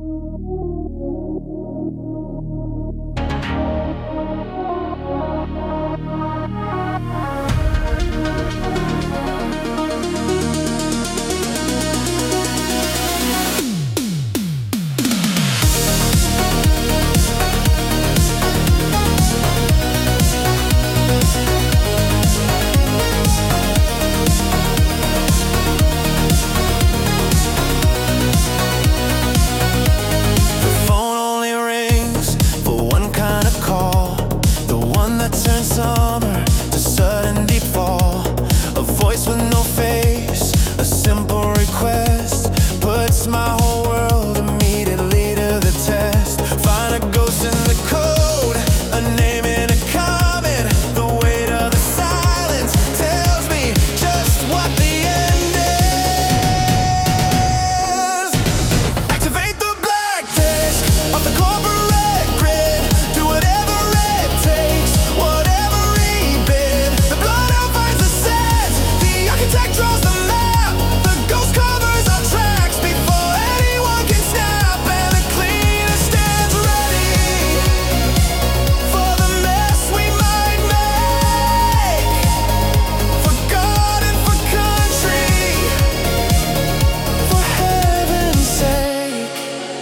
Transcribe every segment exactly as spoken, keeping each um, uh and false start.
Summer to sudden deep fall, a voice with no face, a simple request puts my whole world immediately to the test. Find a ghost in the code, a name in a comment. The weight of the silence tells me just what the end is. Activate the black disc of the corporate grid. Do whatever it takes, whatever. Draws the map, the ghost covers our tracks before anyone can snap, and the cleaner stands ready for the mess we might make, for God and for country, for heaven's sake.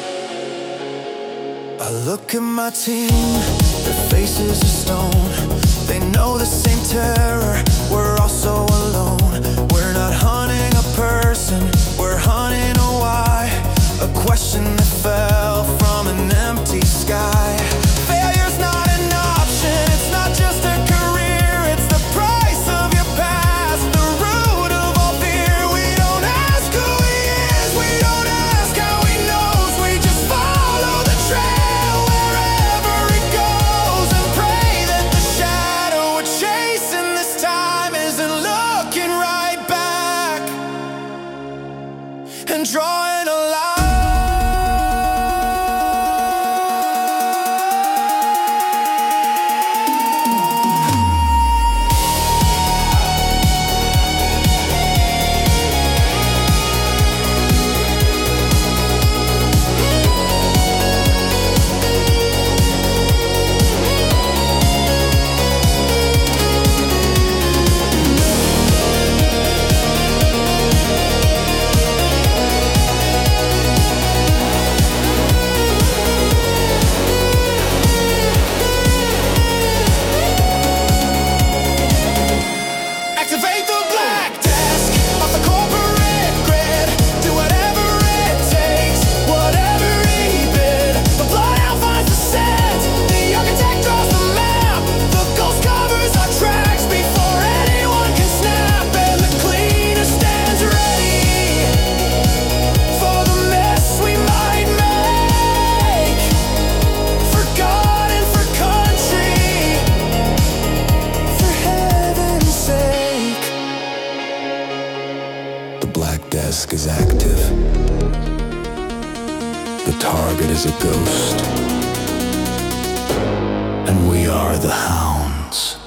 I look at my team, their faces are stone. They know the same terror, we're all so alone. We're not hunting a person, we're hunting a why, a question that fell from an empty sky. Failure's not an option, it's not just a career, it's the price of your past, the root of all fear. We don't ask who he is, we don't ask how he knows, we just follow the trail wherever it goes, and pray that the shadow we're chasing this time isn't looking right back and drawing a line. Activate the black desk of the corporate grid. Do whatever it takes, whatever he bid. The blood finds the scent, the architect draws the map. The ghost covers our tracks before anyone can snap, and the cleaner stands ready for the mess we might make, for God and for country, for heaven's sake. The black desk is active. The target is a ghost. And we are the hounds.